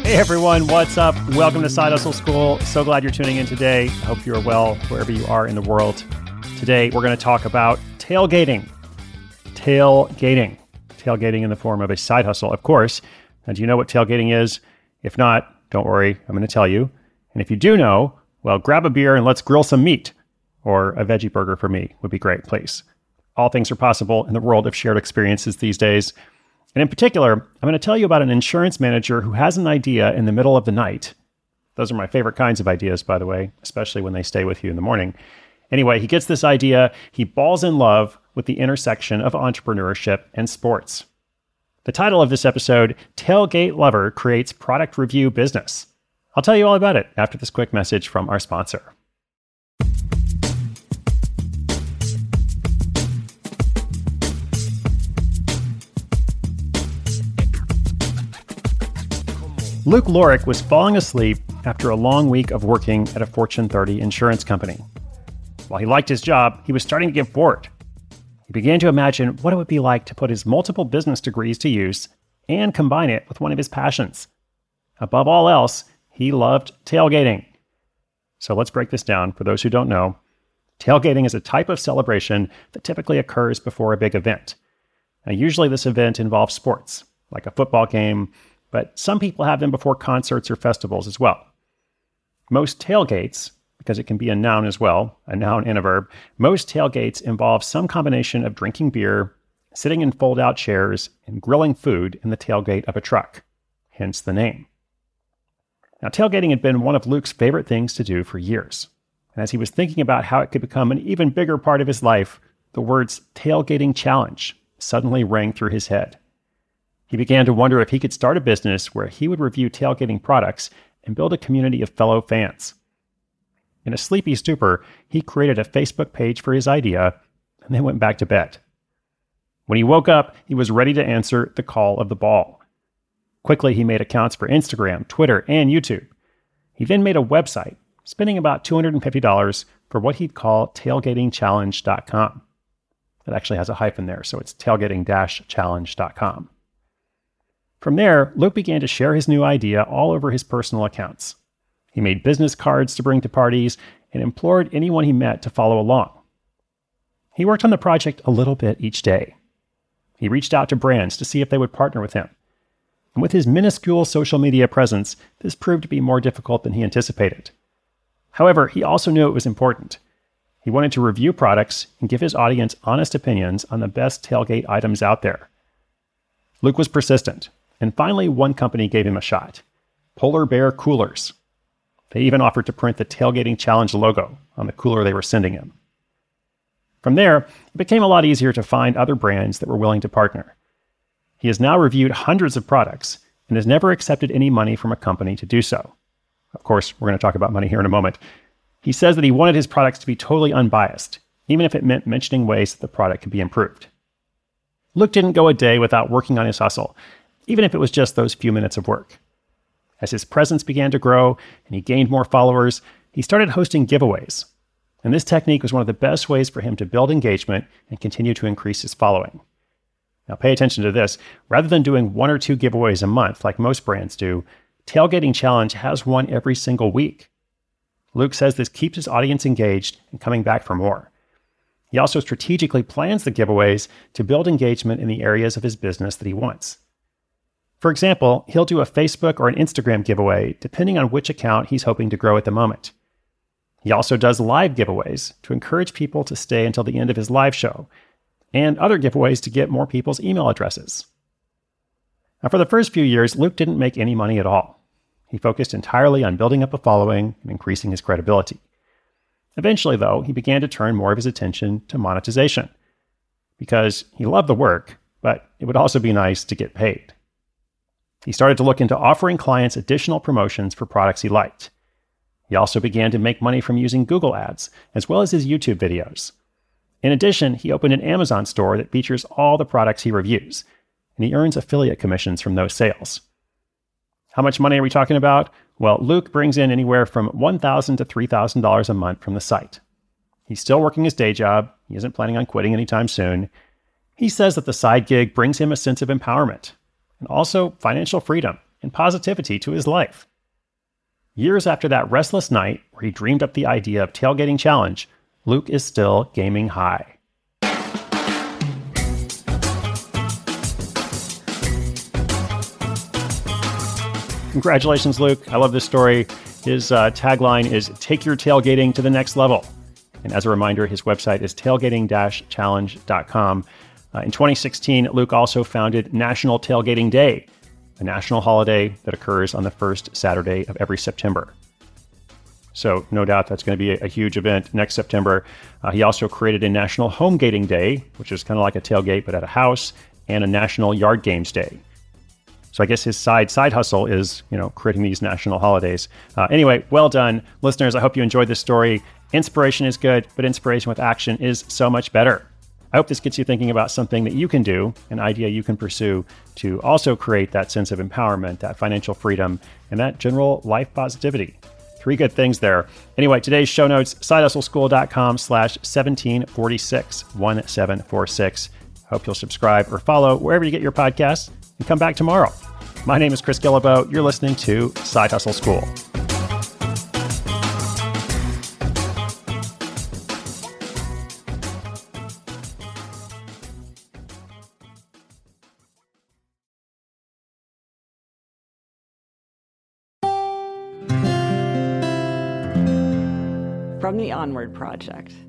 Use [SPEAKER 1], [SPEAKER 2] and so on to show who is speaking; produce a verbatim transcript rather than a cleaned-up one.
[SPEAKER 1] Hey everyone, what's up? Welcome to Side Hustle School. So glad you're tuning in today. I hope you're well wherever you are in the world. Today, we're going to talk about tailgating. Tailgating. Tailgating in the form of a side hustle, of course. Now, do you know what tailgating is? If not, don't worry, I'm going to tell you. And if you do know, well, grab a beer and let's grill some meat. Or a veggie burger for me would be great, please. All things are possible in the world of shared experiences these days. And in particular, I'm going to tell you about an insurance manager who has an idea in the middle of the night. Those are my favorite kinds of ideas, by the way, especially when they stay with you in the morning. Anyway, he gets this idea. He falls in love with the intersection of entrepreneurship and sports. The title of this episode, Tailgate Lover Creates Product Review Business. I'll tell you all about it after this quick message from our sponsor. Luke Lorick was falling asleep after a long week of working at a Fortune thirty insurance company. While he liked his job, he was starting to get bored. He began to imagine what it would be like to put his multiple business degrees to use and combine it with one of his passions. Above all else, he loved tailgating. So let's break this down for those who don't know. Tailgating is a type of celebration that typically occurs before a big event. Now, usually this event involves sports, like a football game, but some people have them before concerts or festivals as well. Most tailgates, because it can be a noun as well, a noun and a verb, most tailgates involve some combination of drinking beer, sitting in fold-out chairs, and grilling food in the tailgate of a truck, hence the name. Now, tailgating had been one of Luke's favorite things to do for years. And as he was thinking about how it could become an even bigger part of his life, the words tailgating challenge suddenly rang through his head. He began to wonder if he could start a business where he would review tailgating products and build a community of fellow fans. In a sleepy stupor, he created a Facebook page for his idea and then went back to bed. When he woke up, he was ready to answer the call of the ball. Quickly, he made accounts for Instagram, Twitter, and YouTube. He then made a website, spending about two hundred fifty dollars for what he'd call tailgating challenge dot com. That actually has a hyphen there, so it's tailgating challenge dot com. From there, Luke began to share his new idea all over his personal accounts. He made business cards to bring to parties and implored anyone he met to follow along. He worked on the project a little bit each day. He reached out to brands to see if they would partner with him. And with his minuscule social media presence, this proved to be more difficult than he anticipated. However, he also knew it was important. He wanted to review products and give his audience honest opinions on the best tailgate items out there. Luke was persistent. And finally, one company gave him a shot. Polar Bear Coolers. They even offered to print the Tailgating Challenge logo on the cooler they were sending him. From there, it became a lot easier to find other brands that were willing to partner. He has now reviewed hundreds of products and has never accepted any money from a company to do so. Of course, we're going to talk about money here in a moment. He says that he wanted his products to be totally unbiased, even if it meant mentioning ways that the product could be improved. Luke didn't go a day without working on his hustle, even if it was just those few minutes of work. As his presence began to grow and he gained more followers, he started hosting giveaways. And this technique was one of the best ways for him to build engagement and continue to increase his following. Now pay attention to this. Rather than doing one or two giveaways a month like most brands do, Tailgating Challenge has one every single week. Luke says this keeps his audience engaged and coming back for more. He also strategically plans the giveaways to build engagement in the areas of his business that he wants. For example, he'll do a Facebook or an Instagram giveaway depending on which account he's hoping to grow at the moment. He also does live giveaways to encourage people to stay until the end of his live show, and other giveaways to get more people's email addresses. Now, for the first few years, Luke didn't make any money at all. He focused entirely on building up a following and increasing his credibility. Eventually, though, he began to turn more of his attention to monetization, because he loved the work, but it would also be nice to get paid. He started to look into offering clients additional promotions for products he liked. He also began to make money from using Google Ads, as well as his YouTube videos. In addition, he opened an Amazon store that features all the products he reviews, and he earns affiliate commissions from those sales. How much money are we talking about? Well, Luke brings in anywhere from one thousand dollars to three thousand dollars a month from the site. He's still working his day job. He isn't planning on quitting anytime soon. He says that the side gig brings him a sense of empowerment and also financial freedom and positivity to his life. Years after that restless night where he dreamed up the idea of Tailgating Challenge, Luke is still gaming high. Congratulations, Luke. I love this story. His uh, tagline is "Take your tailgating to the next level." And as a reminder, his website is tailgating dash challenge dot com. Uh, in twenty sixteen, Luke also founded National Tailgating Day, a national holiday that occurs on the first Saturday of every September. So no doubt that's going to be a, a huge event next September. Uh, he also created a National Homegating Day, which is kind of like a tailgate but at a house, and a National Yard Games Day. So I guess his side side hustle is, you know, creating these national holidays. Uh, anyway, well done. Listeners, I hope you enjoyed this story. Inspiration is good, but inspiration with action is so much better. I hope this gets you thinking about something that you can do, an idea you can pursue to also create that sense of empowerment, that financial freedom, and that general life positivity. Three good things there. Anyway, today's show notes, sidehustleschool.com slash 1746, 1746. Hope you'll subscribe or follow wherever you get your podcasts and come back tomorrow. My name is Chris Guillebeau. You're listening to Side Hustle School.
[SPEAKER 2] From the Onward Project.